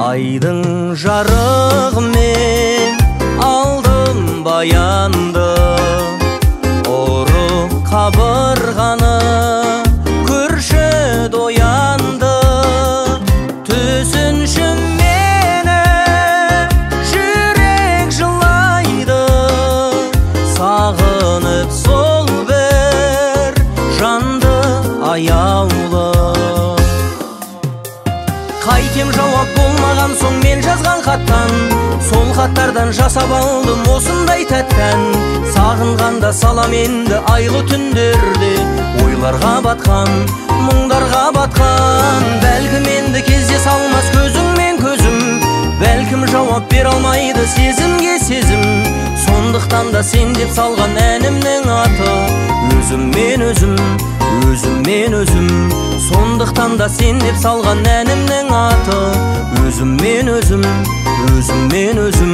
Айдың жарығымен алдым баянды, ұрып қабырғаны күрші доянды. Түсінші мені жүрек жылайды, сағынып сол бір жанды аяулы. Қайтем жауап болмаған соң мен жазған хаттан, сол хаттардан жасап алдым осындай тәттән. Сағынғанда салам енді айлы түндерде, ойларға батқан, мұңдарға батқан. Бәлкім енді кездес алмас көзіңмен көзім, бәлкім жауап бер алмайды сезімге сезім. Сондықтан да сен деп салған әнімнің аты өзім мен өзім, өзім мен өзім. Сондықтан да сен деп салған әнімнің аты өзім мен өзім, өзім мен өзім.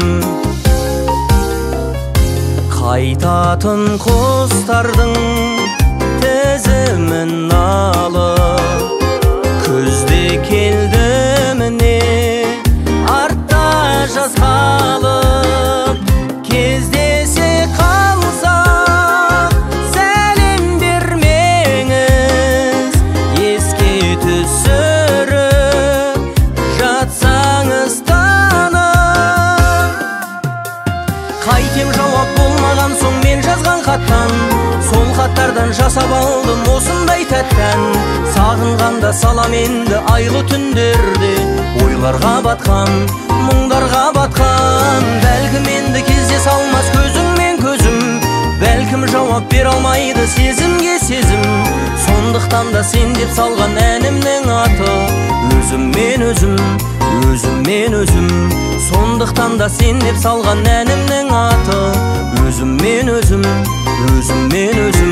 Қайтатын құстардың тізімін алып, күзде келді міне артта жаз қалып. Кездесе қалсақ сәлем бермеңіз, еске түсіріп жатсаңыз танып. Қайтем жауап болмаған соң мен жазған хаттан, сол хаттардан жасап алдым осындай тәттән. Сағынғанда салам енді айлы түндерде, ойларға батқан, мұңдарға батқан. Бәлкім енді кездес алмас көзіңмен көзім, бәлкім жауап бер алмайды сезімге сезім. Сондықтан да сен деп салған әнімнің аты өзім мен өзім, өзім мен өзім. Сондықтан да сен деп салған әнімнің аты өзім мен өзім, өзім мен өзім.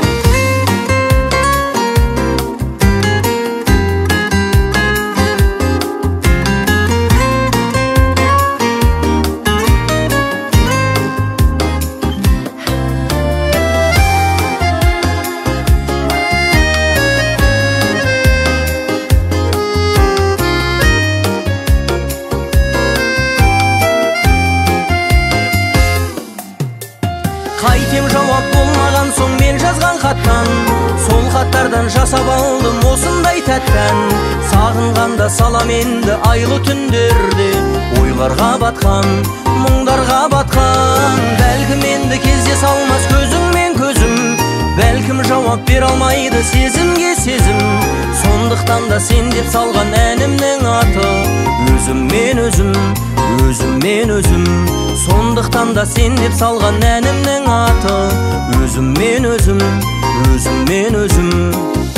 Қайтем жауап болмаған соң мен жазған хаттан, сол хаттардан жасап алдым осындай тәттән. Сағынғанда салам енді айлы түндерде, ойларға батқан, мұңдарға батқан. Бәлкім енді кездес алмас көзіңмен көзім, бәлкім жауап бер алмайды сезімге сезім. Сондықтан да сен деп салған әнімнің аты өзім мен өзім, өзім мен өзім. Сондықтан да сен деп салған әнімнің аты өзім мен өзім, өзім мен өзім.